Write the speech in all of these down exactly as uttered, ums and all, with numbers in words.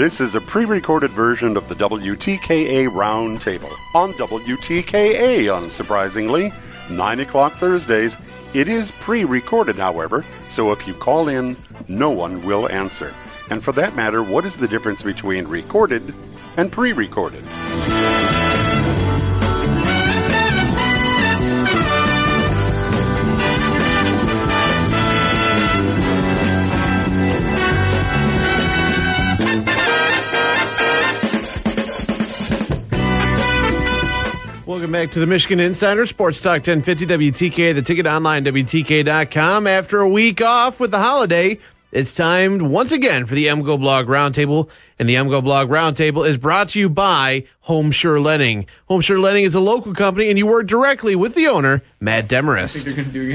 This is a pre-recorded version of the W T K A Roundtable on W T K A, unsurprisingly, nine o'clock Thursdays. It is pre-recorded, however, so if you call in, no one will answer. And for that matter, what is the difference between recorded and pre-recorded? Welcome back to the Michigan Insider Sports Talk ten fifty W T K, the ticket online, W T K dot com. After a week off with the holiday, it's time once again for the M G O Blog Roundtable, and the M G O Blog Roundtable is brought to you by Homesure Lending. Homesure Lending is a local company, and you work directly with the owner, Matt Demarest.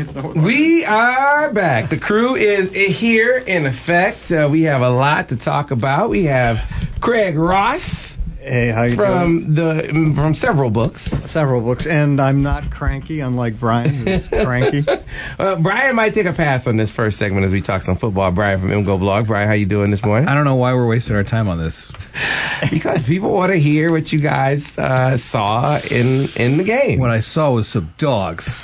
We are back. The crew is here in effect. Uh, we have a lot to talk about. We have Craig Ross. Hey, how you from doing? the from several books, several books, and I'm not cranky, unlike Brian, who's cranky. uh, Brian might take a pass on this first segment as we talk some football. Brian from M G O Blog. Brian, how you doing this morning? I don't know why we're wasting our time on this. Because people want to hear what you guys uh, saw in in the game. What I saw was some dogs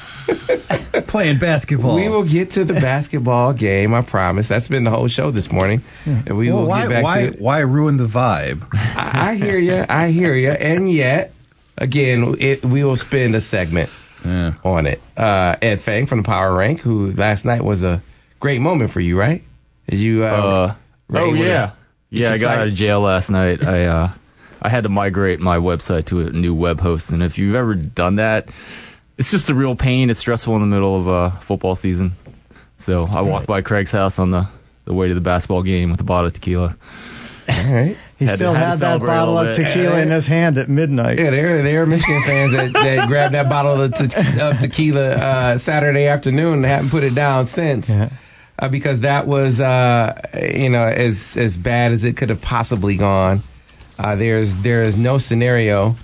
playing basketball. We will get to the basketball game, I promise. That's been the whole show this morning. Yeah. And we well, will why, get back why, to it. Why ruin the vibe? I, I hear you. I hear you. And yet, again, it, we will spend a segment yeah. on it. Uh, Ed Fang from the Power Rank, who last night was a great moment for you, right? Did you? Uh, uh, oh yeah, a, yeah. I got out of jail last night. I uh, I had to migrate my website to a new web host, and if you've ever done that, it's just a real pain. It's stressful in the middle of uh, football season. So I walked by Craig's house on the, the way to the basketball game with a bottle of tequila. All right. He had still to, had, had that bottle of tequila in his hand at midnight. Yeah, there, there are Michigan fans that, that grabbed that bottle of, te- of tequila uh, Saturday afternoon and haven't put it down since. Yeah. Uh, because that was, uh, you know, as as bad as it could have possibly gone. Uh, there's there is no scenario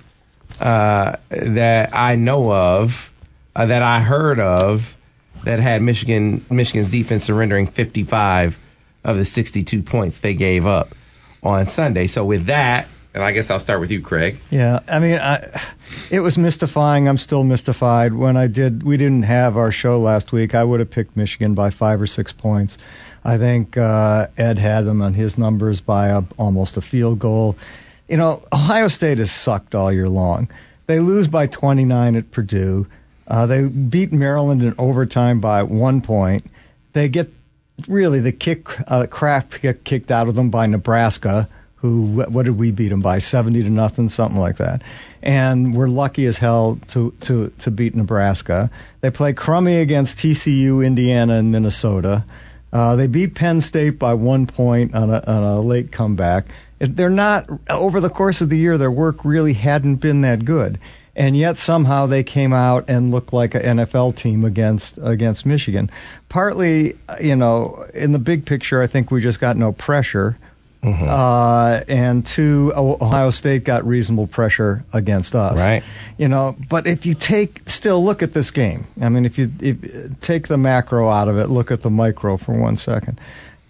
Uh, that I know of, uh, that I heard of, that had Michigan Michigan's defense surrendering fifty-five of the sixty-two points they gave up on Sunday. So with that, and I guess I'll start with you, Craig. Yeah, I mean, I, it was mystifying. I'm still mystified. When I did, we didn't have our show last week. I would have picked Michigan by five or six points. I think uh, Ed had them on his numbers by a, almost a field goal. You know, Ohio State has sucked all year long. They lose by twenty-nine at Purdue. Uh, they beat Maryland in overtime by one point. They get really the kick, uh, crap kick kicked out of them by Nebraska, who, what did we beat them by? seventy to nothing, something like that. And we're lucky as hell to, to, to beat Nebraska. They play crummy against T C U, Indiana, and Minnesota. Uh, they beat Penn State by one point on a, on a late comeback. They're not, over the course of the year, their work really hadn't been that good. And yet somehow they came out and looked like an N F L team against against Michigan. Partly, you know, in the big picture, I think we just got no pressure. Mm-hmm. Uh, and two, Ohio State got reasonable pressure against us. Right. You know, but if you take, still look at this game. I mean, if you if, take the macro out of it, look at the micro for one second.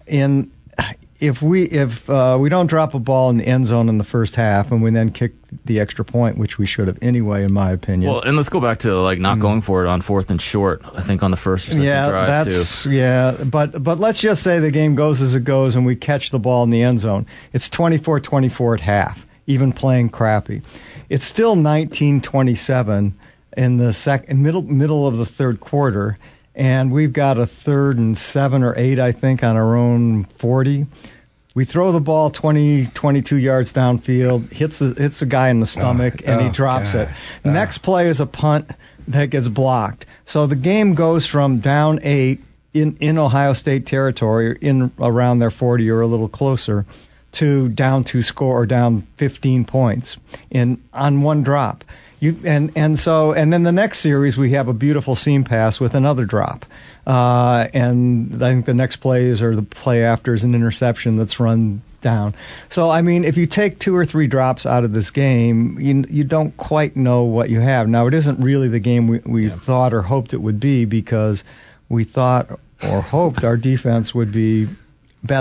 In If we if uh, we don't drop a ball in the end zone in the first half and we then kick the extra point, which we should have anyway, in my opinion. Well, and let's go back to like not mm. going for it on fourth and short. I think on the first or second yeah, drive that's, too. Yeah, but but let's just say the game goes as it goes and we catch the ball in the end zone. It's twenty-four twenty-four at half, even playing crappy. It's still nineteen twenty-seven in the sec middle middle of the third quarter. And we've got a third and seven or eight, I think, on our own forty. We throw the ball twenty, twenty-two yards downfield, hits a, hits a guy in the stomach, oh, and he drops gosh. it. Uh. Next play is a punt that gets blocked. So the game goes from down eight in, in Ohio State territory, in around their forty or a little closer, to down two score or down fifteen points in on one drop. You and and so and then the next series we have a beautiful seam pass with another drop, uh, and I think the next plays or the play after is an interception that's run down. So I mean, if you take two or three drops out of this game, you you don't quite know what you have. Now it isn't really the game we we yeah. thought or hoped it would be, because we thought or hoped our defense would be better.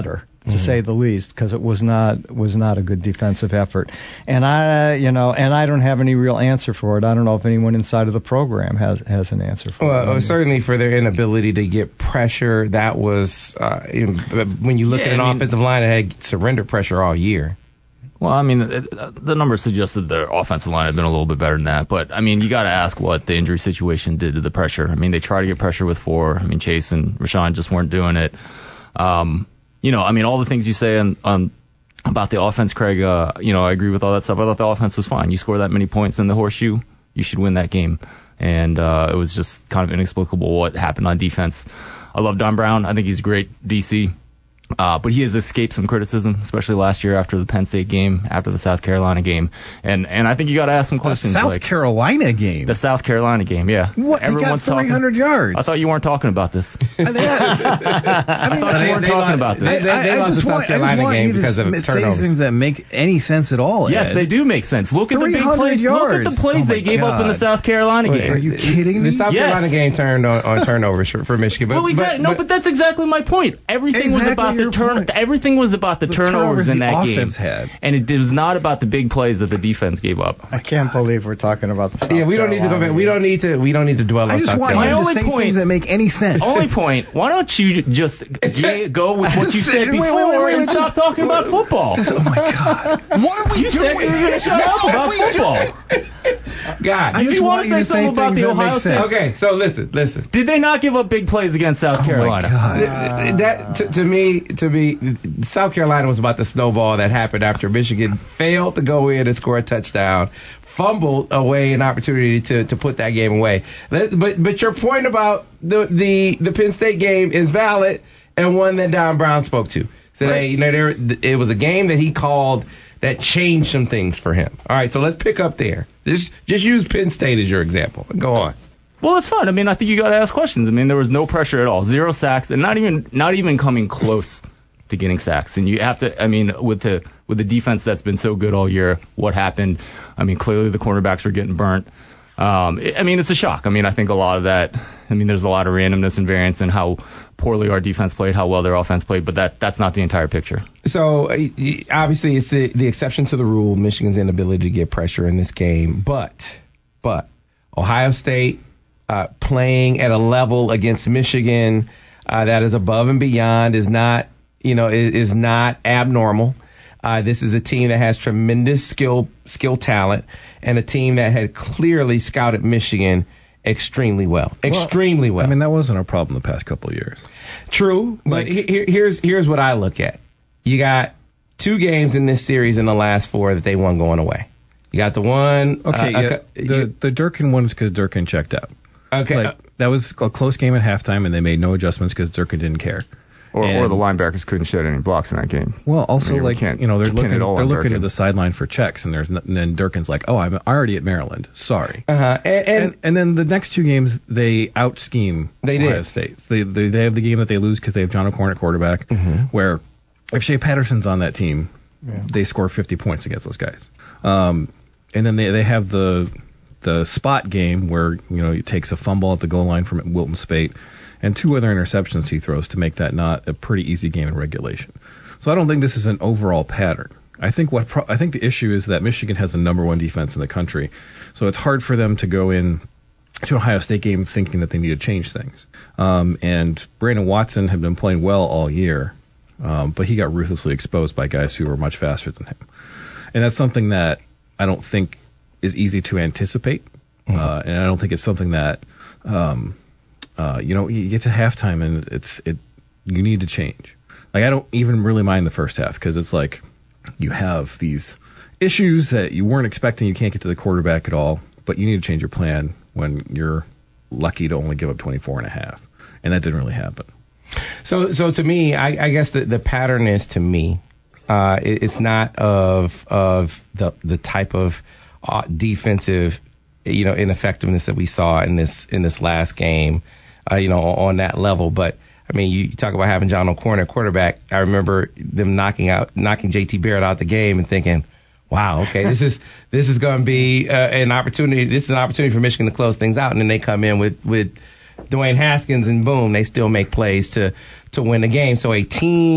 to mm-hmm. say the least, because it was not was not a good defensive effort. And I, you know, and I don't have any real answer for it. I don't know if anyone inside of the program has has an answer for well, it. Well, certainly for their inability to get pressure, that was uh, when you look yeah, at an I mean, offensive line that had surrender pressure all year. Well, I mean, the, the numbers suggested their offensive line had been a little bit better than that. But, I mean, you got to ask what the injury situation did to the pressure. I mean, they tried to get pressure with four. I mean, Chase and Rashawn just weren't doing it. Um, you know, I mean, all the things you say on, on about the offense, Craig, uh, you know, I agree with all that stuff. I thought the offense was fine. You score that many points in the horseshoe, you should win that game. And uh, it was just kind of inexplicable what happened on defense. I love Don Brown. I think he's a great D C. Uh, but he has escaped some criticism, especially last year after the Penn State game, after the South Carolina game. And and I think you got to ask some questions. The South like, Carolina game? The South Carolina game, yeah. What? Everyone's he got three hundred talking, yards. I thought you weren't talking about this. I, mean, I thought you weren't they, talking they, about this. They, they, they I, I lost the South want, Carolina game because of turnovers. Say things that make any sense at all, Yes, Ed. they do make sense. Look at the big plays. Yards. Look at the plays oh they gave God. up in the South Carolina Wait, game. Are you kidding me? The South yes. Carolina game turned on, on turnovers for, for Michigan. But, well, exactly. but, no, but, but that's exactly my point. Everything exactly was about the turn. Everything was about the, the turnovers, turnovers in the that game, had. and it was not about the big plays that the defense gave up. I can't believe we're talking about the South Yeah, we don't need to go back. We don't need to. We don't need to dwell on I just South want Carolina. you My to only say point- things that make any sense. Only point. Why don't you just g- go with what Just you say- said wait, before wait, wait, wait, and just- stop talking about football? Just, oh my God! What are we You doing? said you were going to shut up What about are we football. God, I If just you want want to you say to say something about things the that make Ohio State, sense. okay. So listen, listen. did they not give up big plays against South Carolina? Oh my God. Uh, that to, to me, to me, South Carolina was about the snowball that happened after Michigan failed to go in and score a touchdown, fumbled away an opportunity to, to put that game away. But but your point about the the, the Penn State game is valid and one that Don Brown spoke to. So Right. they, you know, there it was a game that he called that changed some things for him. All right, so let's pick up there. Just just use Penn State as your example. Go on. Well, it's fun. I mean, I think you got to ask questions. I mean, there was no pressure at all, zero sacks, and not even not even coming close to getting sacks. And you have to, I mean, with the with the defense that's been so good all year, what happened? I mean, clearly the cornerbacks were getting burnt. Um, it, I mean, it's a shock. I mean, I think a lot of that. I mean, there's a lot of randomness and variance in how poorly our defense played, how well their offense played, but that that's not the entire picture. So uh, obviously, it's the, the exception to the rule, Michigan's inability to get pressure in this game. But but Ohio State uh, playing at a level against Michigan uh, that is above and beyond is not you know is, is not abnormal. Uh, this is a team that has tremendous skill skill talent and a team that had clearly scouted Michigan extremely well, extremely well. I mean, that wasn't a problem the past couple of years. True, but Like- he- here's here's what I look at. You got two games in this series in the last four that they won going away. You got the one. Okay, uh, yeah, uh, the you- the Durkin one is because Durkin checked out. okay. Like, that was a close game at halftime, and they made no adjustments because Durkin didn't care. Or, And- or the linebackers couldn't shed any blocks in that game. Well, also I mean, we like can't you know they're pin looking it all they're on looking Durkin. to the sideline for checks, and there's no, and then Durkin's like, oh, I'm already at Maryland. Sorry. uh-huh. and, and, And, and then the next two games, they out scheme They Ohio did. State. They, they they have the game that they lose because they have John O'Corn at quarterback, Mm-hmm. where if Shea Patterson's on that team, they score fifty points against those guys. Um, and then they they have the the spot game where you know he takes a fumble at the goal line from Wilton Spate, and two other interceptions he throws to make that not a pretty easy game in regulation. So I don't think this is an overall pattern. I think what pro- I think the issue is that Michigan has the number one defense in the country, so it's hard for them to go in to an Ohio State game thinking that they need to change things. Um, and Brandon Watson had been playing well all year, um, but he got ruthlessly exposed by guys who were much faster than him. And that's something that I don't think is easy to anticipate, mm-hmm. uh, and I don't think it's something that um, uh, you know you get to halftime and it's it you need to change. Like I don't even really mind the first half because it's like you have these issues that you weren't expecting. You can't get to the quarterback at all, but you need to change your plan when you're lucky to only give up twenty-four and a half, and that didn't really happen. So, so to me, I, I guess the, the pattern is to me, uh, it, it's not of of the the type of uh, defensive, you know, ineffectiveness that we saw in this in this last game, uh, you know, on that level. But I mean, you talk about having John O'Corn at quarterback. I remember them knocking out knocking J T Barrett out the game and thinking, wow, okay, this is this is going to be uh, an opportunity. This is an opportunity for Michigan to close things out, and then they come in with with Dwayne Haskins, and boom, they still make plays to to win the game. So a team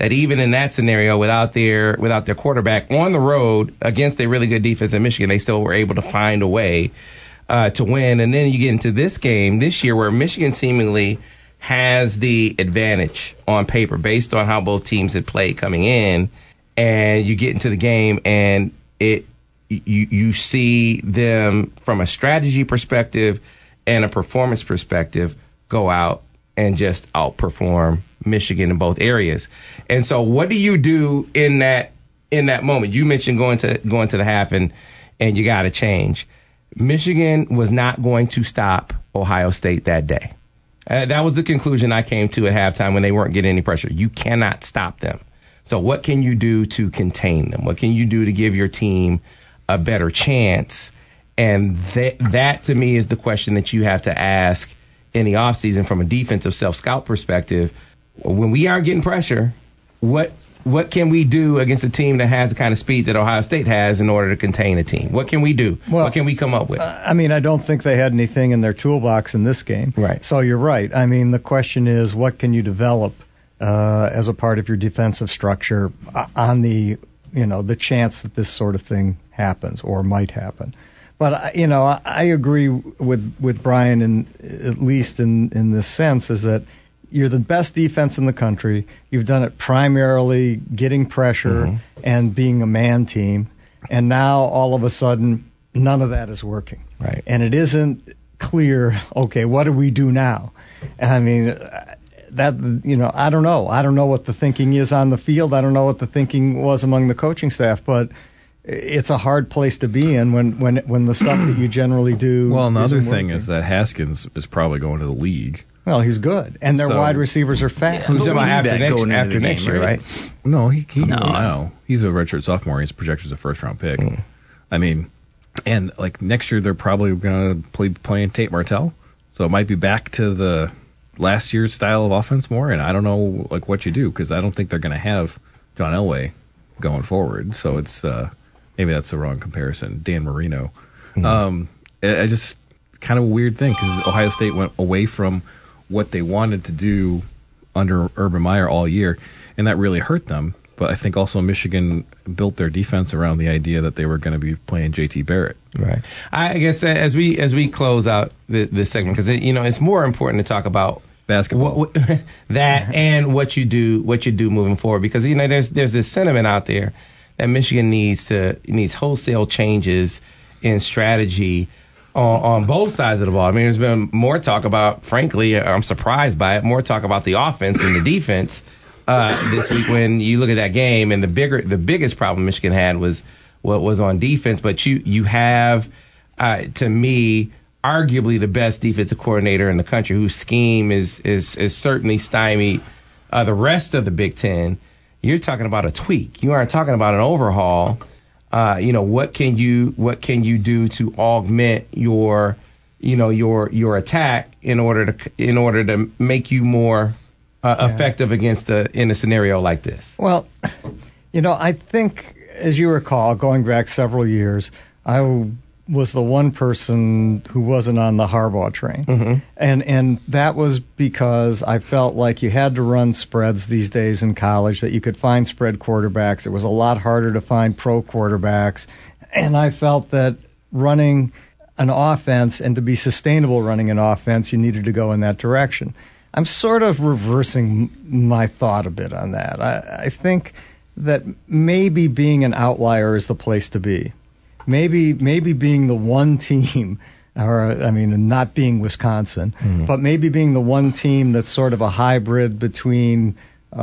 that even in that scenario, without their without their quarterback on the road against a really good defense in Michigan, they still were able to find a way uh, to win. And then you get into this game this year where Michigan seemingly has the advantage on paper based on how both teams had played coming in, and you get into the game and it you you see them from a strategy perspective and a performance perspective go out and just outperform Michigan in both areas. And so what do you do in that in that moment? You mentioned going to going to the half and, and you got to change. Michigan was not going to stop Ohio State that day. Uh, that was the conclusion I came to at halftime when they weren't getting any pressure. You cannot stop them. So what can you do to contain them? What can you do to give your team a better chance? And th- that, to me, is the question that you have to ask in the offseason from a defensive self-scout perspective. When we are getting pressure, what what can we do against a team that has the kind of speed that Ohio State has in order to contain a team? What can we do? Well, what can we come up with? Uh, I mean, I don't think they had anything in their toolbox in this game. Right. So you're right. I mean, the question is, what can you develop uh, as a part of your defensive structure on the, you know, the chance that this sort of thing happens or might happen? But, you know, I agree with with Brian, in, at least in, in this sense, is that you're the best defense in the country. You've done it primarily getting pressure mm-hmm. and being a man team. And now, all of a sudden, none of that is working. Right. And it isn't clear, okay, what do we do now? I mean, that, you know, I don't know. I don't know what the thinking is on the field. I don't know what the thinking was among the coaching staff. But it's a hard place to be in when, when, when the stuff that you generally do. Well, another isn't thing working. is that Haskins is probably going to the league. Well, he's good, and their So- wide receivers are fast. Who's but we about need after that next, going into after the next game, year, right? right? No, he, he No. no. He's a redshirt sophomore. He's projected as a first round pick. Mm. I mean, and like next year they're probably going to play playing Tate Martell, so it might be back to the last year's style of offense more. And I don't know like what you do because I don't think they're going to have John Elway going forward. So it's uh, maybe that's the wrong comparison. Dan Marino. Mm. Um, I, I just kind of a weird thing because Ohio State went away from what they wanted to do under Urban Meyer all year, and that really hurt them. But I think also Michigan built their defense around the idea that they were going to be playing J T Barrett. Right. I guess as we as we close out the, this segment, because you know it's more important to talk about Basketball. what, what, that and what you do what you do moving forward, because you know there's there's this sentiment out there that Michigan needs to needs wholesale changes in strategy on, on both sides of the ball. I mean, there's been more talk about, frankly, I'm surprised by it, more talk about the offense than the defense uh, this week when you look at that game. And the bigger, the biggest problem Michigan had was what was on defense. But you, you have, uh, to me, arguably the best defensive coordinator in the country, whose scheme is is, is certainly stymied uh, the rest of the Big Ten. You're talking about a tweak. You aren't talking about an overhaul. Uh, you know, what can you what can you do to augment your, you know, your your attack in order to in order to make you more uh, yeah. effective against a in a scenario like this? Well, you know, I think, as you recall, going back several years, I was the one person who wasn't on the Harbaugh train. Mm-hmm. And and that was because I felt like you had to run spreads these days in college, that you could find spread quarterbacks. It was a lot harder to find pro quarterbacks. And I felt that running an offense, and to be sustainable running an offense, you needed to go in that direction. I'm sort of reversing my thought a bit on that. I, I think that maybe being an outlier is the place to be. Maybe maybe being the one team, or I mean, not being Wisconsin, mm. but maybe being the one team that's sort of a hybrid between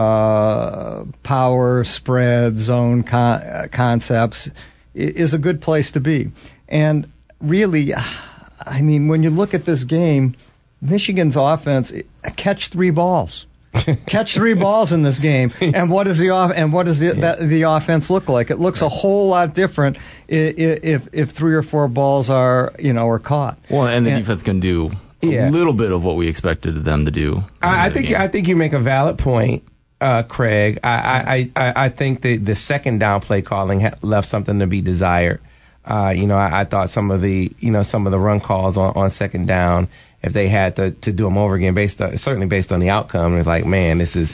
uh, power, spread, zone con- uh, concepts is a good place to be. And really, I mean, when you look at this game, Michigan's offense, catch three balls. Catch three balls in this game, and what does the off and what does the yeah. that, the offense look like? It looks a whole lot different if if, if three or four balls are you know are caught. Well, and the and, defense can do a yeah. little bit of what we expected them to do. I, I think game. I think you make a valid point, uh, Craig. I, I, I, I think the the second down play calling ha- left something to be desired. Uh, you know, I, I thought some of the you know some of the run calls on, on second down, if they had to, to do them over again, based on, certainly based on the outcome, it's like, man, this is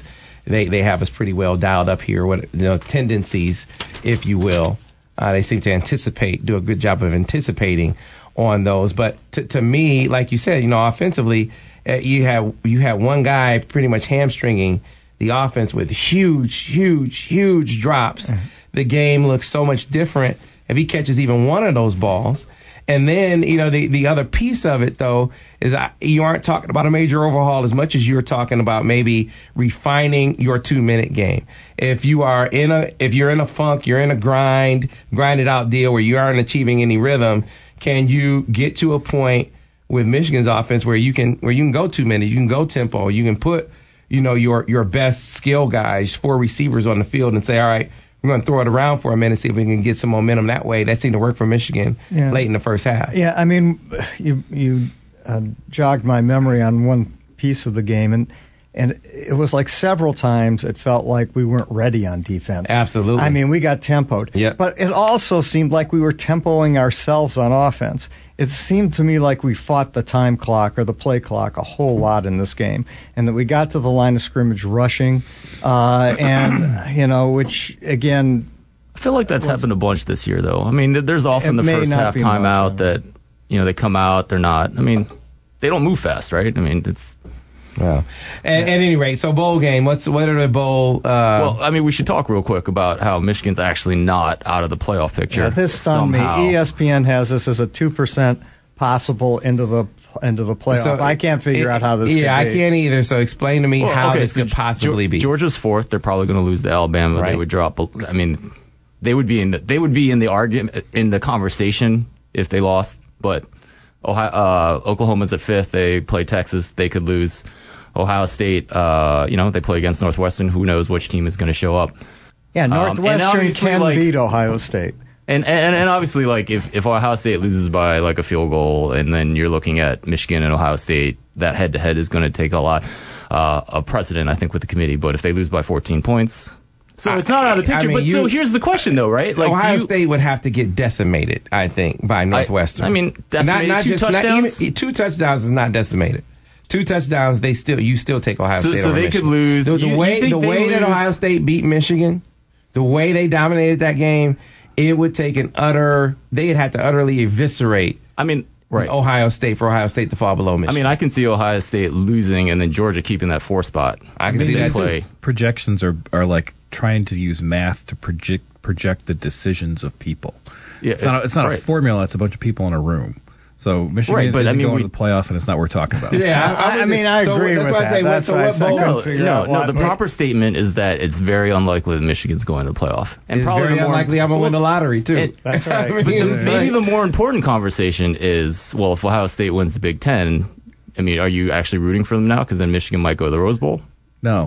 they they have us pretty well dialed up here. What you know, tendencies, if you will, uh, they seem to anticipate, do a good job of anticipating on those. But to, to me, like you said, you know, offensively, uh, you have you had one guy pretty much hamstringing the offense with huge, huge, huge drops. Mm-hmm. The game looks so much different if he catches even one of those balls. And then, you know, the, the other piece of it, though, is I, you aren't talking about a major overhaul as much as you're talking about maybe refining your two-minute game. If you are in a if you're in a funk, you're in a grind, grinded out deal where you aren't achieving any rhythm, can you get to a point with Michigan's offense where you can where you can go two minutes, you can go tempo, you can put, you know, your your best skill guys, four receivers on the field and say, all right, we're going to throw it around for a minute, see if we can get some momentum that way. That seemed to work for Michigan yeah. late in the first half. Yeah, I mean, you you uh, jogged my memory on one piece of the game, and and it was like several times it felt like we weren't ready on defense. Absolutely. I mean, we got tempoed. Yep. But it also seemed like we were tempoing ourselves on offense. It seemed to me like we fought the time clock or the play clock a whole lot in this game, and that we got to the line of scrimmage rushing, uh, and, you know, which, again... I feel like that's was, happened a bunch this year, though. I mean, there's often the first half time out that, you know, they come out, they're not. I mean, they don't move fast, right? I mean, it's... Well, at, yeah. at any rate, so bowl game. What's what are the bowl? Uh, well, I mean, we should talk real quick about how Michigan's actually not out of the playoff picture. Yeah, this stunned me. E S P N has this as a two percent possible into the into the playoff. So, I can't figure it, out how this. Yeah, could I be. can't either. So explain to me well, how okay, this so could possibly Ge- be. Georgia's fourth. They're probably going to lose to Alabama. Right. They would drop. I mean, they would be in the they would be in the argument in the conversation if they lost. But Ohio, uh, Oklahoma's at fifth. They play Texas. They could lose. Ohio State, uh, you know, they play against Northwestern. Who knows which team is going to show up? Yeah, Northwestern um, can like, beat Ohio State. And, and and obviously, like, if, if Ohio State loses by, like, a field goal, and then you're looking at Michigan and Ohio State, that head-to-head is going to take a lot uh, of precedent, I think, with the committee. But if they lose by fourteen points... So I, it's not out of the picture. I mean, but you, so here's the question, though, right? Like, Ohio you, State would have to get decimated, I think, by Northwestern. I, I mean, decimated not, not two just, touchdowns? Not even, two touchdowns is not decimated. Two touchdowns, they still you still take Ohio so, State so over they Michigan. could lose. The, the you, way you the way that Ohio State beat Michigan, the way they dominated that game, it would take an utter. They'd have to utterly eviscerate. I mean, right. Ohio State for Ohio State to fall below Michigan. I mean, I can see Ohio State losing and then Georgia keeping that four spot. I can I mean, see that play. Projections are are like trying to use math to project project the decisions of people. Yeah, it's not a, it's not right. a formula. It's a bunch of people in a room. So Michigan right, but, isn't I mean, going we, to the playoff, and it's not worth talking about. Yeah, I, I, I mean, I so agree with that. Say, that's so why I, what I couldn't no, figure no, out no, what, the proper statement is that it's very unlikely that Michigan's going to the playoff. And it's probably very more, unlikely I'm going to win the lottery, too. And, that's right. I mean, but the, maybe the more important conversation is, well, if Ohio State wins the Big Ten, I mean, are you actually rooting for them now? Because then Michigan might go to the Rose Bowl? No.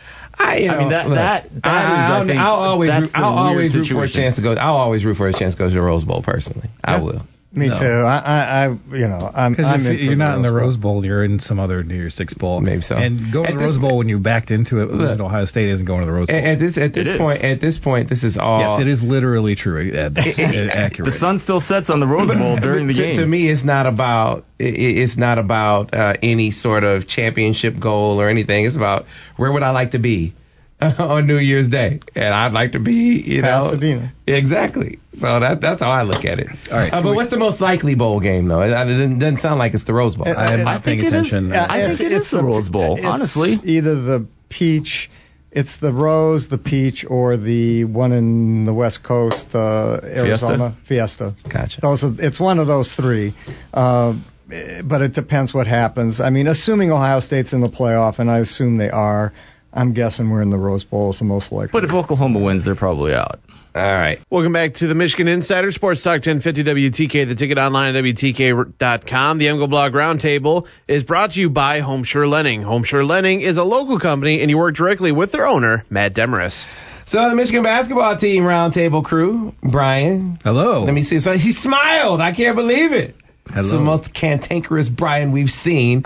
I, you know, I mean that look, that that I, is. I'll, I think I'll always that's root, the I'll always root situation. for a chance to go. I'll always root for a chance to go to the Rose Bowl. Personally, yeah. I will. Me no. too. I, I, I, you know, I'm. Because I'm if in you're not the in the Rose Rose Bowl. Bowl, you're in some other New Year's Six Bowl. Maybe so. And going to the Rose Bowl when you backed into it, losing to Ohio State isn't going to the Rose Bowl. At, at this at this it point, is. at this point, this is all. Yes, it is literally true. Uh, that's accurate. The sun still sets on the Rose Bowl during the to, game. To me, it's not about it, it's not about uh, any sort of championship goal or anything. It's about where would I like to be on New Year's Day, and I'd like to be, you know, Pasadena. Exactly. So that that's how I look at it. All right. Uh, but what's the most likely bowl game, though? It, it doesn't, doesn't sound like it's the Rose Bowl. I am I not paying think it is. attention. Yeah, I It's- think it it's is the the- Rose Bowl. it's Honestly, either the peach, it's the rose, the peach, or the one in the West Coast, uh, Arizona Fiesta. Gotcha. Those are, it's one of those three. Uh, but it depends what happens. I mean, assuming Ohio State's in the playoff, and I assume they are, I'm guessing we're in the Rose Bowl is the most likely. but if Oklahoma wins, they're probably out. All right. Welcome back to the Michigan Insider Sports Talk ten fifty W T K, the ticket online at W T K dot com. The Emgo Blog Roundtable is brought to you by Homeshire Lenning. Homeshire Lenning is a local company, and you work directly with their owner, Matt Demarest. So the Michigan basketball team roundtable crew, Brian. Hello. Let me see. So he smiled. I can't believe it. Hello. It's the most cantankerous Brian we've seen.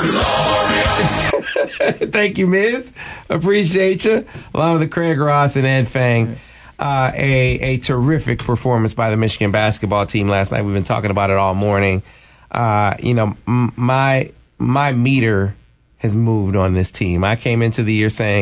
Thank you, Miz. Appreciate you. Along with Craig Ross and Ed Fang. Uh, a, a terrific performance by the Michigan basketball team last night. We've been talking about it all morning. Uh, you know, m- my my meter has moved on this team. I came into the year saying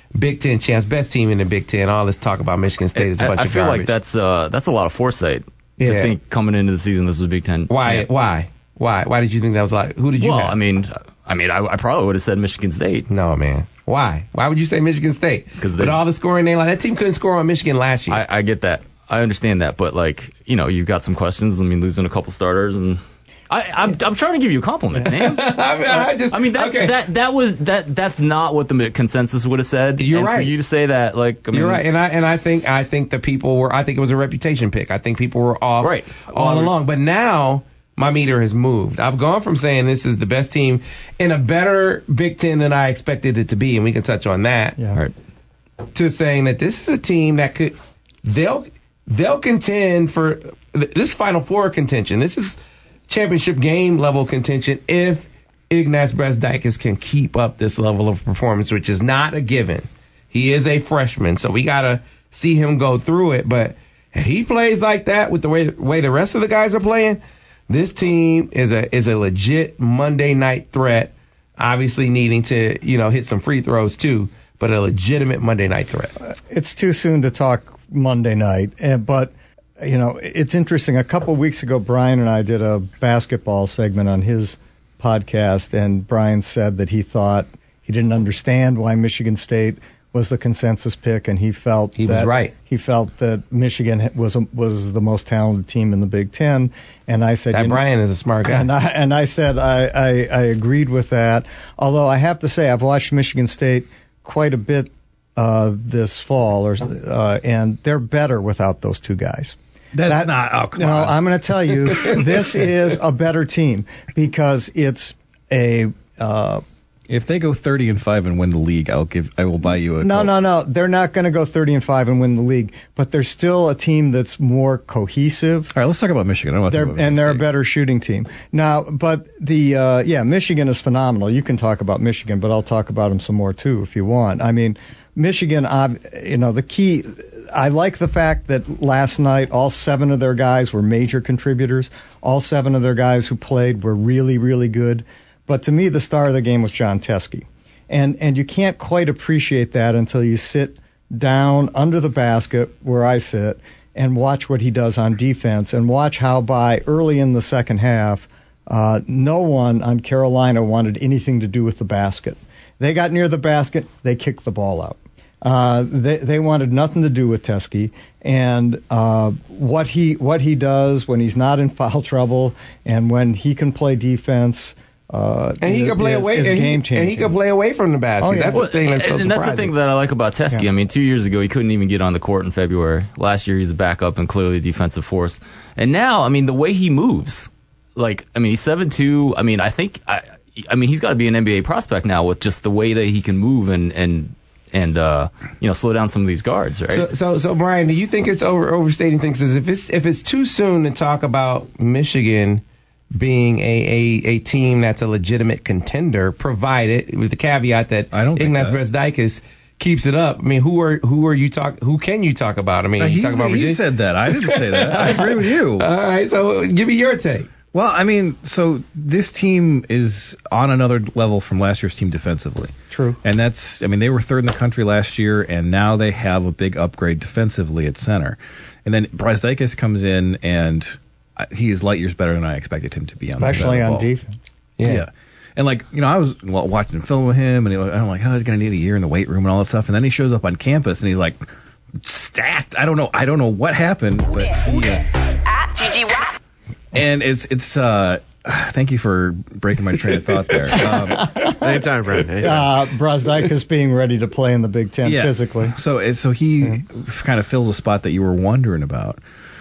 Big Ten champs, best team in the Big Ten. All this talk about Michigan State is a bunch I, I of feel garbage. like that's uh, that's a lot of foresight Yeah. to think coming into the season this was Big Ten. Why? champ. Why? Why? Why did you think that was like? Who did you Well, have? I mean, I mean, I, I probably would have said Michigan State. No, man. Why? Why would you say Michigan State? 'Cause they- with all the scoring they like, that team couldn't score on Michigan last year. I, I get that. I understand that, but like, you know, you've got some questions. I mean, losing a couple starters, and I, I'm I'm trying to give you a compliment, Sam. I mean, I just, I mean, that's, okay. that that was that that's not what the consensus would have said. You're and right. For you to say that, like, I mean, You're right, and I and I think I think the people were. I think it was a reputation pick. I think people were off Right. all Well, along. But now my meter has moved. I've gone from saying this is the best team in a better Big Ten than I expected it to be, and we can touch on that. Yeah. All right. To saying that this is a team that could they'll they'll contend for this Final Four contention. This is championship game level contention if Ignaz Brazdeikis can keep up this level of performance, which is not a given. He is a freshman, so we gotta see him go through it. But if he plays like that with the way way the rest of the guys are playing, this team is a is a legit Monday night threat. Obviously needing to you know hit some free throws too, but a legitimate Monday night threat. It's too soon to talk Monday night, uh, but you know it's interesting. A couple of weeks ago, Brian and I did a basketball segment on his podcast, and Brian said that he thought he didn't understand why Michigan State was the consensus pick, and he felt He was that right. he felt that Michigan was a, was the most talented team in the Big Ten. And I said, That you know- Brian is a smart guy. and I, and I said I, I, I agreed with that. Although I have to say I've watched Michigan State quite a bit uh, this fall, or uh, and they're better without those two guys. That's That- not. Oh, come no, on. I'm going to tell you, this is a better team because it's a. Uh, If they go thirty and five and win the league, I'll give. I will buy you a. no, Coke. no, no. They're not going to go thirty and five and win the league, but they're still a team that's more cohesive. All right, let's talk about Michigan. I don't want to They're, talk about and they're a Michigan State. better shooting team now. But the uh, yeah, Michigan is phenomenal. You can talk about Michigan, but I'll talk about them some more too if you want. I mean, Michigan. Uh, you know, the key. I like the fact that last night all seven of their guys were major contributors. All seven of their guys who played were really, really good. But to me, the star of the game was John Teske. And and you can't quite appreciate that until you sit down under the basket where I sit and watch what he does on defense and watch how by early in the second half, uh, no one on Carolina wanted anything to do with the basket. They got near the basket, they kicked the ball out. Uh, they they wanted nothing to do with Teske, and uh, what he what he does when he's not in foul trouble and when he can play defense. Uh, And he is, can play is, away, is and, game he, and he changing. can play away from the basket. Oh, yeah. That's Well, the thing that's so and surprising. that's the thing that I like about Teske. Yeah. I mean, two years ago he couldn't even get on the court in February. Last year he's a backup and clearly a defensive force. And now, I mean, the way he moves, like, I mean, he's seven two. I mean, I think, I, I mean, he's got to be an N B A prospect now with just the way that he can move and and and uh, you know, slow down some of these guards, right? So, so, so, Brian, do you think it's over overstating things? Because if it's if it's too soon to talk about Michigan being a, a, a team that's a legitimate contender, provided with the caveat that I don't think Ignaz that. Brazdeikis keeps it up. I mean, who are who are you talk? Who can you talk about? I mean, Uh, you he, talk about he Virginia. said that. I didn't say that. I agree with you. All right, so give me your take. Well, I mean, so this team is on another level from last year's team defensively. True. And that's, I mean, they were third in the country last year, and now they have a big upgrade defensively at center. And then Brazdeikis comes in, and uh, he is light years better than I expected him to be on the especially side of the on ball. defense. Yeah. And, like, you know, I was wa- watching film with him, and he, I'm like, oh, he's going to need a year in the weight room and all that stuff. And then he shows up on campus, and he's, like, stacked. I don't know. I don't know what happened, but he, uh, At G G Watt. and it's, it's, uh, thank you for breaking my train of thought there. Um, Anytime, Brent. Anytime. Uh, Brazdeikis being ready to play in the Big Ten yeah. physically. So, it, so he kind of filled a spot that you were wondering about.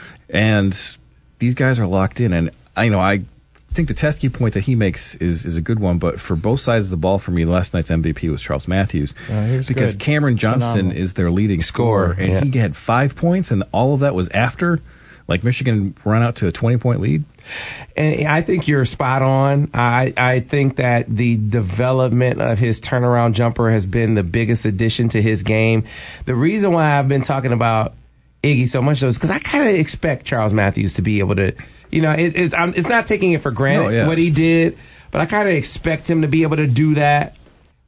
And these guys are locked in, and I know I think the Teske point that he makes is, is a good one, but for both sides of the ball, for me, last night's M V P was Charles Matthews. Uh, he was because good. Cameron Johnston Phenomenal. is their leading scorer, and yeah. he had five points, and all of that was after, like, Michigan ran out to a twenty-point lead. And I think you're spot on. I, I think that the development of his turnaround jumper has been the biggest addition to his game. The reason why I've been talking about Iggy so much though is because I kind of expect Charles Matthews to be able to, you know, it, it's I'm, it's not taking it for granted No, yeah. what he did, but I kind of expect him to be able to do that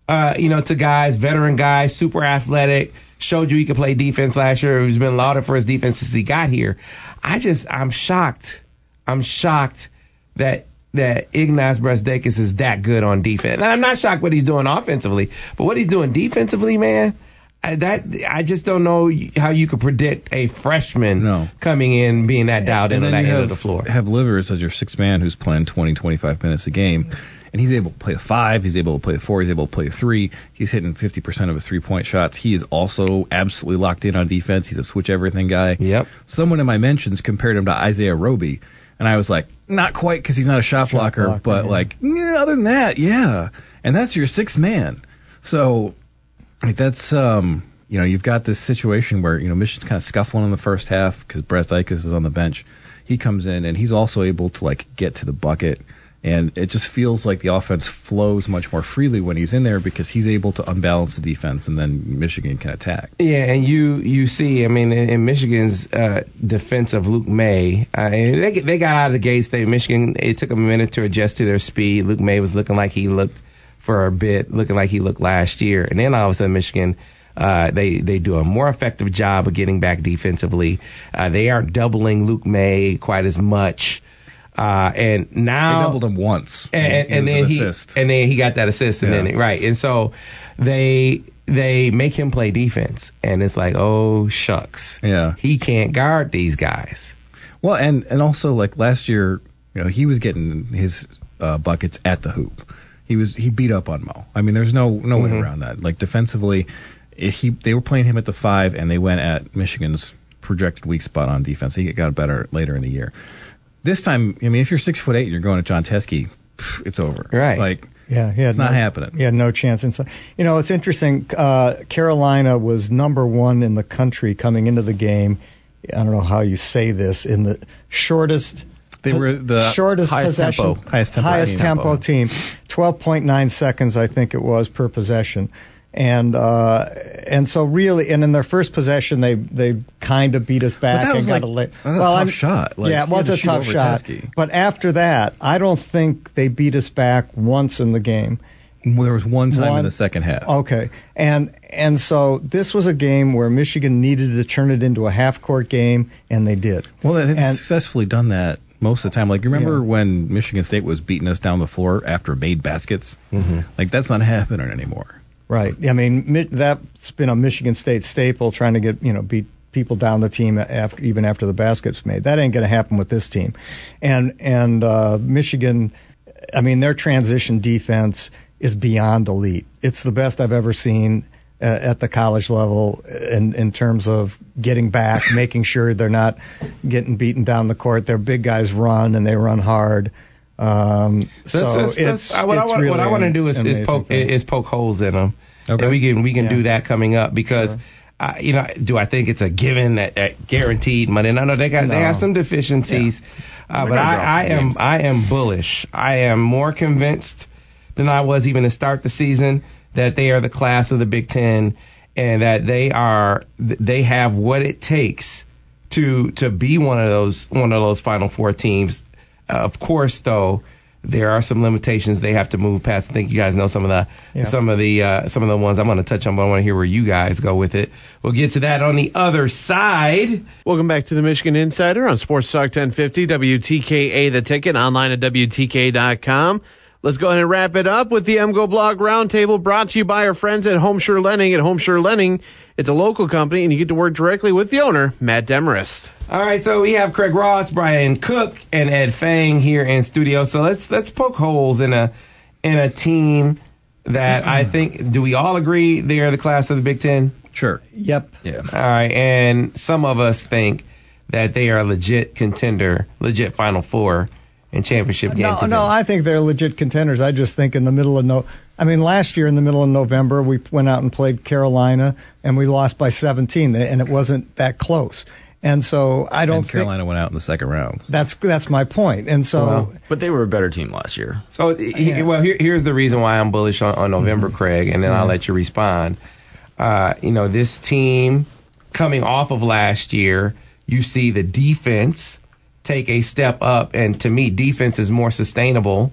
uh, you know, to guys, veteran guys, super athletic, showed you he could play defense last year. He's been lauded for his defense since he got here. I just, I'm shocked. I'm shocked that that Ignaz Brazdeikis is that good on defense. And I'm not shocked what he's doing offensively, but what he's doing defensively, man, I, that I just don't know how you could predict a freshman no. coming in being that dialed in on that end have, of the floor. Have Livers as your sixth man who's playing twenty, twenty-five minutes a game, and he's able to play the five, he's able to play the four, he's able to play the three. He's hitting fifty percent of his three-point shots. He is also absolutely locked in on defense. He's a switch-everything guy. Yep. Someone in my mentions compared him to Isaiah Roby, and I was like, not quite because he's not a shot blocker, blocker but yeah. like, yeah, other than that, yeah. And that's your sixth man. So, like, that's, um, you know, you've got this situation where, you know, Michigan's kind of scuffling in the first half because Brazdeikis is on the bench. He comes in, and he's also able to, like, get to the bucket. And it just feels like the offense flows much more freely when he's in there because he's able to unbalance the defense, and then Michigan can attack. Yeah, and you you see, I mean, in, in Michigan's uh, defense of Luke May, uh, they they got out of the gate. State Michigan, it took them a minute to adjust to their speed. Luke May was looking like he looked for a bit, looking like he looked last year, and then all of a sudden Michigan. Uh, they, they do a more effective job of getting back defensively. Uh, they aren't doubling Luke May quite as much. Uh, and now they doubled him once, and, and, and then he assist. and then he got that assist, and yeah. then right, and so they they make him play defense, and it's like, oh shucks, yeah, he can't guard these guys. Well, and and also like last year, you know, he was getting his uh, buckets at the hoop. He was he beat up on Mo. I mean, there's no no way mm-hmm. around that. Like defensively, he they were playing him at the five, and they went at Michigan's projected weak spot on defense. He got better later in the year. This time, I mean, if you're six foot eight and you're going to John Teske, it's over. Right. Like, yeah, he had it's no, not happening. He had no chance. And so, you know, it's interesting. Uh, Carolina was number one in the country coming into the game. I don't know how you say this, in the shortest. They were the shortest highest possession, tempo, highest tempo, highest team. tempo team, twelve point nine seconds, I think it was, per possession. And uh, and so really, and in their first possession, they they kind of beat us back that and was got like, a late. That was well, a tough I'm, shot. Like, yeah, it was a tough shot. Teske. But after that, I don't think they beat us back once in the game. There was one time one, in the second half. Okay, and and so this was a game where Michigan needed to turn it into a half-court game, and they did. Well, they've and, successfully done that most of the time. Like, you remember yeah. when Michigan State was beating us down the floor after made baskets? Mm-hmm. Like, that's not happening anymore. Right. I mean, that's been a Michigan State staple, trying to get, you know, beat people down the team after, even after the basket's made. That ain't going to happen with this team. And and uh, Michigan, I mean, their transition defense is beyond elite. It's the best I've ever seen uh, at the college level in in terms of getting back, making sure they're not getting beaten down the court. Their big guys run, and they run hard. Um, so That's- that's- it's, that's- what, it's I want, really what I want to do is, is amazing poke thing. is poke holes in them, Okay. and we can we can Yeah. do that coming up because. Sure. I, you know, do I think it's a given that, that guaranteed money? No, no, they got No. they have some deficiencies, uh, They but gotta draw I, I some am games. I am bullish. I am more convinced than I was even to start the season that they are the class of the Big Ten and that they are they have what it takes to to be one of those one of those Final Four teams. Uh, of course, though, there are some limitations they have to move past. I think you guys know some of the Yeah. some of the uh, some of the ones I'm going to touch on, but I want to hear where you guys go with it. We'll get to that on the other side. Welcome back to the Michigan Insider on Sports Talk ten fifty, W T K A The Ticket, online at W T K dot com. Let's go ahead and wrap it up with the M G O Blog Roundtable, brought to you by our friends at Homesure Lending. At Homesure Lending, it's a local company, and you get to work directly with the owner, Matt Demarest. All right, so we have Craig Ross, Brian Cook, and Ed Fang here in studio. So let's let's poke holes in a in a team that I think, do we all agree they are the class of the Big Ten? Sure. Yep. Yeah. All right, and some of us think that they are a legit contender, legit Final Four and championship game. No, contender. no, I think they're legit contenders. I just think in the middle of no, I mean, last year in the middle of November, we went out and played Carolina, and we lost by seventeen, and it wasn't that close. And so I don't And think Carolina went out in the second round. that's that's my point. And so Well, But they were a better team last year. So, he, well, here, here's the reason why I'm bullish on, on November, Mm-hmm. Craig, and then I'll let you respond. Uh, you know, this team coming off of last year, you see the defense take a step up, and to me, defense is more sustainable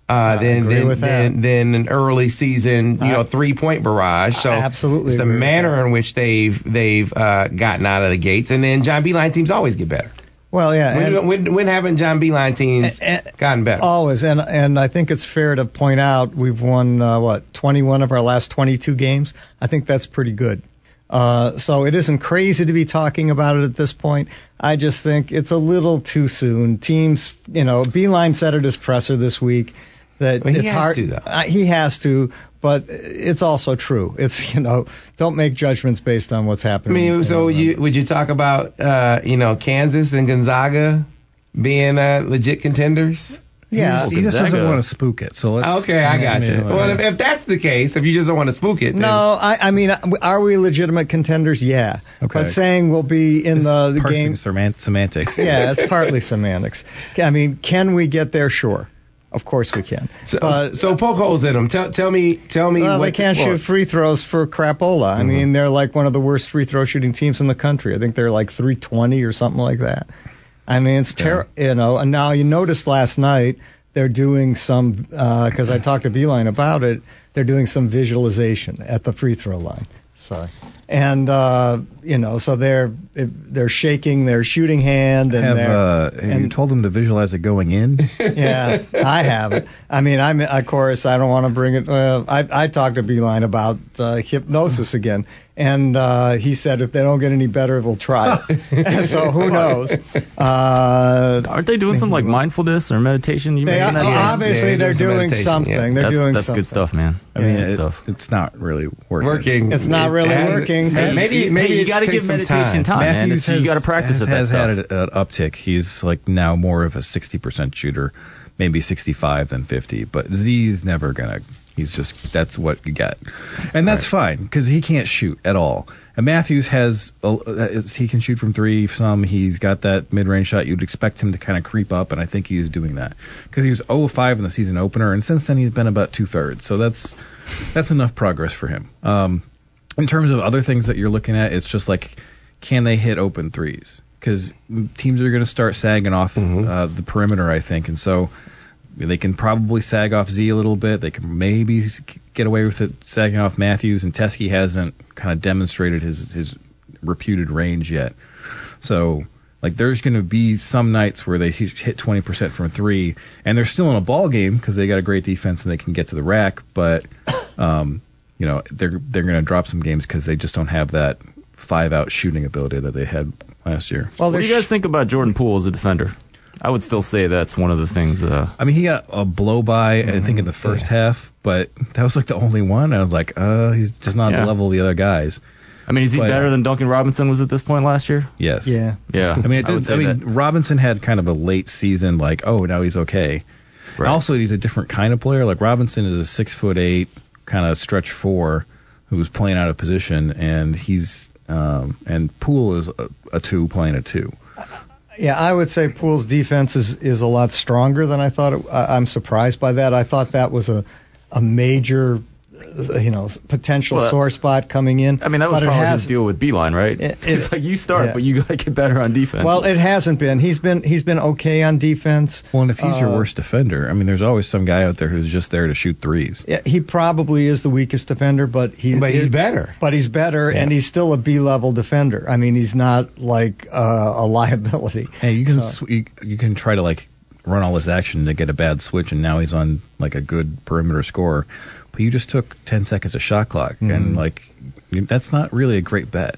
Uh, than agree than, with that. than than an early season, you know, three point barrage. So I absolutely it's the agree with manner that. in which they've they've uh, gotten out of the gates, and then John Beeline teams always get better. Well, yeah. When, and- when, when haven't John Beeline teams And- and- gotten better? Always, and and I think it's fair to point out we've won uh, what twenty-one of our last twenty-two games. I think that's pretty good. Uh, so it isn't crazy to be talking about it at this point. I just think it's a little too soon. Teams, you know, Beeline said at his presser this week that Well, he it's has hard. to, though. Uh, he has to, but it's also true. It's, you know, don't make judgments based on what's I happening. mean, in so November. you would you talk about uh, you know Kansas and Gonzaga being uh, legit contenders? Yeah. He just doesn't Gonzaga- want to spook it. So let's. Okay, I got you. Yeah. Well, if, if that's the case, if you just don't want to spook it, then No, I, I mean, are we legitimate contenders? Yeah. Okay. But saying we'll be in This the, is the parsing game. seman- semantics. Yeah, it's partly semantics. I mean, can we get there? Sure. Of course we can. So, but, so poke holes in them. Tell, tell me, tell me. well, what they can't the- shoot free throws for crapola. I mean, they're like one of the worst free throw shooting teams in the country. I think they're like three twenty or something like that. I mean, it's terrible, you know. And now you noticed last night they're doing some, because I talked to Beeline about it, they're doing some visualization at the free throw line. Sorry. And, uh, you know, so they're they're shaking their shooting hand. And Have, they're, uh, have you and- told him to visualize it going in? yeah, I haven't. I mean, I'm of course I don't want to bring it. Uh, I I talked to Beeline about uh, hypnosis again, and uh, he said if they don't get any better, we'll try it. So who knows? Uh, Aren't they doing some like mindfulness or meditation? You they mentioned are, that. yeah. obviously Yeah, they're doing some doing meditation, something. yeah. They're that's doing that's something. good stuff, man. I mean, That's good it, stuff. it's not really working. working. It's not really has- working. Maybe, Maybe, maybe you it got to takes give some meditation time, man. Matthews It's, you got to practice has, at that has stuff. had a- an uptick. He's like now more of a sixty percent shooter, maybe sixty-five than fifty. But Z's never gonna. He's just that's what you get, and that's fine because he can't shoot at all. And Matthews has a, he can shoot from three. Some he's got that mid-range shot. You'd expect him to kind of creep up, and I think he is doing that because he was oh of five in the season opener, and since then he's been about two thirds. So that's that's enough progress for him. Um, in terms of other things that you're looking at, it's just like, can they hit open threes? Because teams are going to start sagging off Mm-hmm. uh, the perimeter, I think, and so they can probably sag off Z a little bit. They can maybe get away with it sagging off Matthews, and Teskey hasn't kind of demonstrated his his reputed range yet. So, like, there's going to be some nights where they hit twenty percent from three, and they're still in a ball game because they got a great defense and they can get to the rack, but um, you know, they're they're going to drop some games because they just don't have that five-out shooting ability that they had last year. Well, What do you guys think about Jordan Poole as a defender? I would still say that's one of the things. Uh, I mean, he got a blow by, I think, in the first half, but that was like the only one. I was like, uh, he's just not Yeah. the level of the other guys. I mean, is he But- better than Duncan Robinson was at this point last year? Yes. Yeah. Yeah. I mean, it I would did, say I mean, that. Robinson had kind of a late season, like, oh, now he's okay. Right. Also, he's a different kind of player. Like Robinson is a six foot eight kind of stretch four who's playing out of position, and he's um, and Poole is a, a two playing a two. Yeah, I would say Poole's defense is, is a lot stronger than I thought. It, I, I'm surprised by that. I thought that was a a major, uh, you know, potential Well, sore spot coming in. I mean, that was but it probably has- his deal with Beeline, right? It- it's it- like you start, yeah. but you got to get better on defense. Well, it hasn't been. He's been he's been okay on defense. Well, and if he's your Uh, worst defender, I mean, there's always some guy out there who's just there to shoot threes. Yeah, he probably is the weakest defender, but he But he's he- better. But he's better, and he's still a B-level defender. I mean, he's not like uh, a liability. Hey, you can So- sw- you, you can try to like run all this action to get a bad switch, and now he's on like a good perimeter scorer. But you just took ten seconds of shot clock, and like you- that's not really a great bet.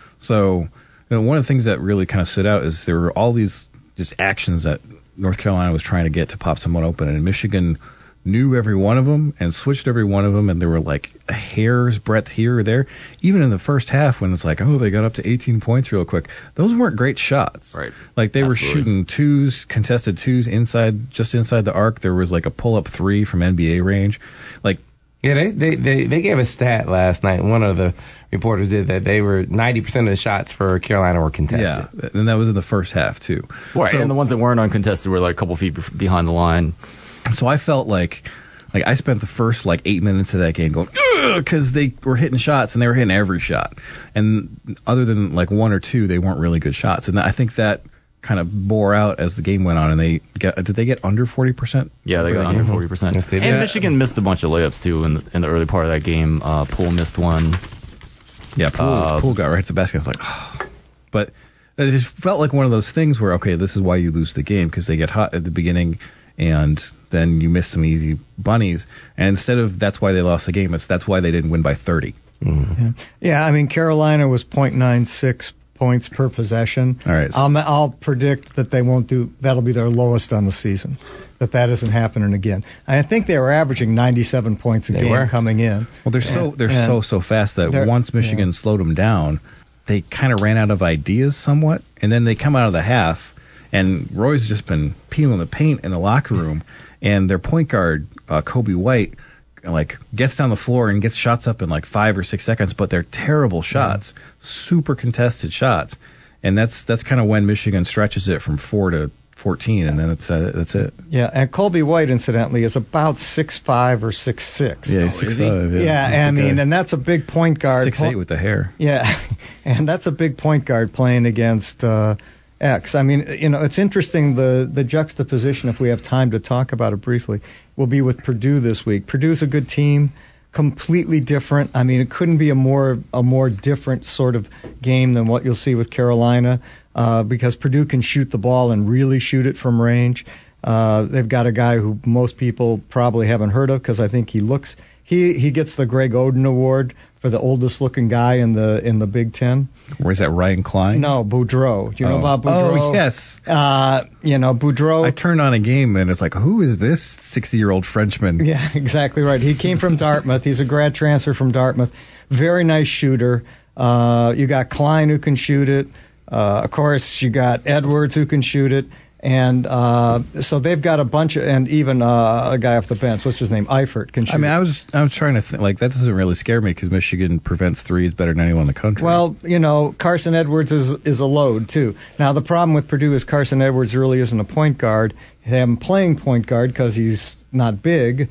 So you know, one of the things that really kind of stood out is there were all these just actions that North Carolina was trying to get to pop someone open, and Michigan knew every one of them and switched every one of them, and there were like a hair's breadth here or there. Even in the first half, when it's like, oh, they got up to eighteen points real quick, those weren't great shots. Right. Like they were Absolutely. shooting twos, contested twos inside, just inside the arc. There was like a pull-up three from N B A range. Like, Yeah, they, they, they, they gave a stat last night. One of the reporters did that they were ninety percent of the shots for Carolina were contested. yeah, and that was in the first half too. right, So- and the ones that weren't uncontested were like a couple feet bef- behind the line. So I felt like, like I spent the first like eight minutes of that game going, because they were hitting shots and they were hitting every shot, and other than like one or two, they weren't really good shots. And I think that kind of bore out as the game went on, and they get did they get under forty percent? Yeah, they got under forty percent. Yes, they did. And Michigan missed a bunch of layups too in the, in the early part of that game. Uh, Poole missed one. Yeah, Poole, Uh, Poole got right to the basket. It's like, oh. But it just felt like one of those things where, okay, this is why you lose the game, because they get hot at the beginning, and then you miss some easy bunnies. And instead of that's why they lost the game, it's that's why they didn't win by thirty. Yeah. yeah, I mean, Carolina was point nine six points per possession. All right. I'll, I'll predict that they won't do, that'll be their lowest on the season, that that isn't happening again. I think they were averaging ninety-seven points a They game were. coming in. Well, they're so And- they're and so so fast that they're- once Michigan yeah. slowed them down, they kind of ran out of ideas somewhat, and then they come out of the half, and Roy's just been peeling the paint in the locker room, and their point guard uh, Kobe White like gets down the floor and gets shots up in like five or six seconds, but they're terrible shots, super contested shots, and that's that's kind of when Michigan stretches it from four to fourteen, and then it's uh, that's it. Yeah, and Colby White, incidentally, is about six five or six six. Yeah, six five. Yeah, Yeah, I mean, and that's a big point guard. six eight with the hair. Yeah, and that's a big point guard playing against uh, X. I mean, you know, it's interesting the the juxtaposition, if we have time to talk about it briefly, will be with Purdue this week. Purdue's a good team, completely different. I mean, it couldn't be a more a more different sort of game than what you'll see with Carolina, uh, because Purdue can shoot the ball and really shoot it from range. Uh, they've got a guy who most people probably haven't heard of, because I think he looks he he gets the Greg Oden Award for the oldest looking guy in the in the Big Ten. Where's that, Ryan Klein? No, Boudreaux. Do you know Oh. about Boudreaux? Oh, yes. Uh, you know, Boudreaux. I turned on a game and it's like, who is this sixty-year-old Frenchman? Yeah, exactly right. He came from Dartmouth. He's a grad transfer from Dartmouth. Very nice shooter. Uh, you got Klein who can shoot it. Uh, of course, you got Edwards who can shoot it. And uh, so they've got a bunch of, and even uh, a guy off the bench, what's his name, Eifert, can shoot. I mean, it. I was I was trying to think, like, that doesn't really scare me because Michigan prevents threes better than anyone in the country. Well, you know, Carson Edwards is is a load too. Now the problem with Purdue is Carson Edwards really isn't a point guard. They have him playing point guard because he's not big.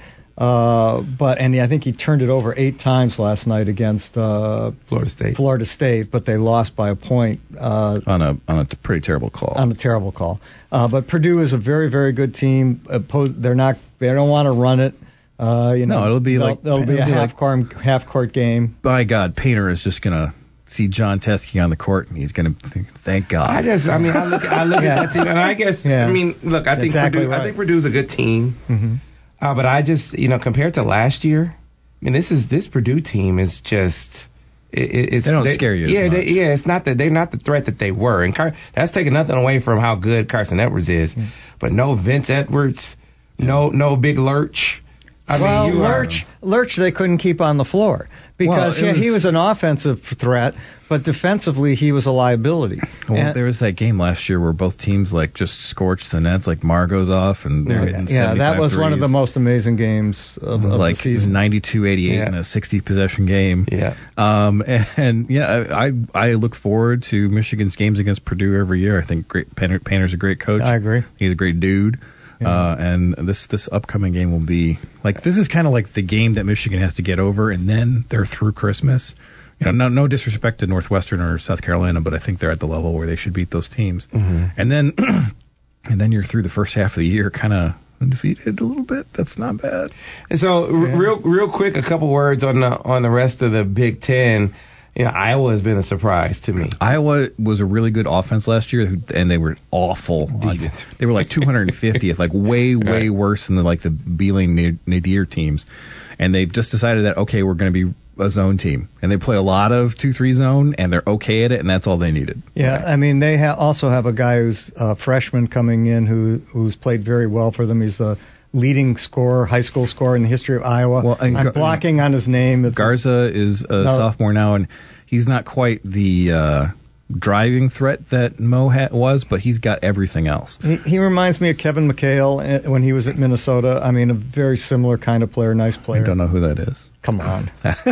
Uh, but and I think he turned it over eight times last night against uh, Florida State. Florida State, but they lost by a point uh, on a on a t- pretty terrible call. on a terrible call. Uh, but Purdue is a very very good team. Opposed, they're not. They don't want to run it. Uh, you know, No, it'll be they'll- like- there'll be it'll a be half like- court half court game. By God, Painter is just gonna see John Teskey on the court and he's gonna think, thank God. I just, I mean, I look, I look at that team, and I guess, Yeah. I mean, look, I think Exactly Purdue, right. I think Purdue's a good team, Mm-hmm. uh, but I just, you know, compared to last year, I mean, this is this Purdue team is just. It, it- it's, They don't scare you as Yeah, much. They, yeah. It's not that they're not the threat that they were, and Car- that's taking nothing away from how good Carson Edwards is. Mm. But no Vince Edwards, no no big Lurch. I well, mean, you Lurch, Lurch, they couldn't keep on the floor because Well, it yeah, he was- was an offensive threat, but defensively he was a liability. Well, And- there was that game last year where both teams like just scorched the nets, like Margot's off, and they're hitting yeah, that seventy-five was one of the threes. most amazing games of, of like the season. ninety-two eighty-eight Yeah. in a sixty possession game. Yeah. Um, and, and yeah, I I look forward to Michigan's games against Purdue every year. I think great Painter, Painter's a great coach. I agree. He's a great dude. Uh, and this this upcoming game will be like this is kind of like the game that Michigan has to get over, and then they're through Christmas. You know, no no disrespect to Northwestern or South Carolina, but I think they're at the level where they should beat those teams. Mm-hmm. And then and then you're through the first half of the year, kind of undefeated a little bit. That's not bad. And so, r- real real quick, a couple words on the on the rest of the Big Ten. You know, Iowa has been a surprise to me. Iowa was a really good offense last year, and they were awful. on- Defense. They were like two hundred fiftieth, like way, way Right. worse than the, like the Beeling Nadir teams. And they've just decided that, okay, we're going to be a zone team. And they play a lot of two three zone, and they're okay at it, and that's all they needed. Yeah, I mean they ha- also have a guy who's a freshman coming in who who's played very well for them. He's the leading scorer, high school scorer in the history of Iowa. Well, and I'm Gar- blocking on his name. It's Garza is a No. sophomore now, and he's not quite the uh, driving threat that Mo ha- was, but he's got everything else. He, he reminds me of Kevin McHale uh, when he was at Minnesota. I mean, a very similar kind of player, nice I player. don't know who that is. Come on.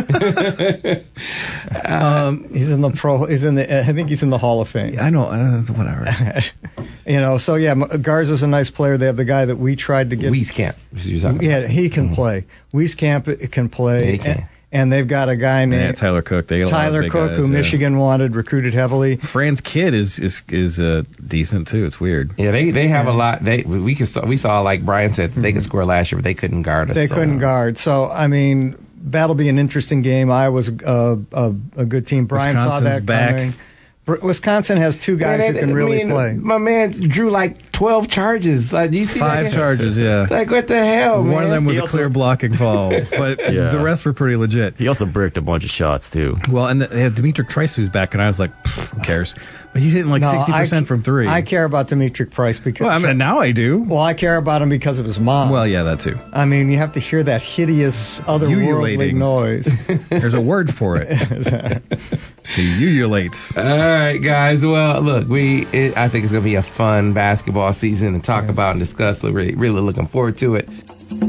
Um, He's in the pro. He's in the. I think he's in the Hall of Fame. I know, uh, whatever. You know. So yeah, M- Garza's a nice player. They have the guy that we tried to get. Wieskamp. is what you're talking Yeah, about. he can play. Wieskamp can play. Yeah, he can. And, And they've got a guy named yeah, Tyler Cook. They got a lot of Tyler big Cook, guys, who yeah. Michigan wanted, recruited heavily. Fran's kid is is is uh, decent too. It's weird. Yeah, they they have a lot. They we could we saw like Brian said they could score last year, but they couldn't guard us. They so. couldn't guard. So I mean, that'll be an interesting game. Iowa's a a, a good team. Brian saw that back. coming. Wisconsin has two guys Man, who can I really mean, play. My man drew like twelve charges. Like, do you see Five that? charges, yeah. Like, what the hell, man? One of them was He a also- clear blocking foul, but Yeah. the rest were pretty legit. He also bricked a bunch of shots too. Well, and they had Dimitri Trice who's back, and I was like, who cares? But he's hitting like No, sixty percent I- from three. I care about Dimitri Price because. Well, I mean, now I do. Well, I care about him because of his mom. Well, yeah, that too. I mean, you have to hear that hideous otherworldly Ululating. noise. There's a word for it. He ululates. All right, guys. Well, look, we it, I think it's gonna be a fun basketball season to talk about and discuss. Really, really looking forward to it.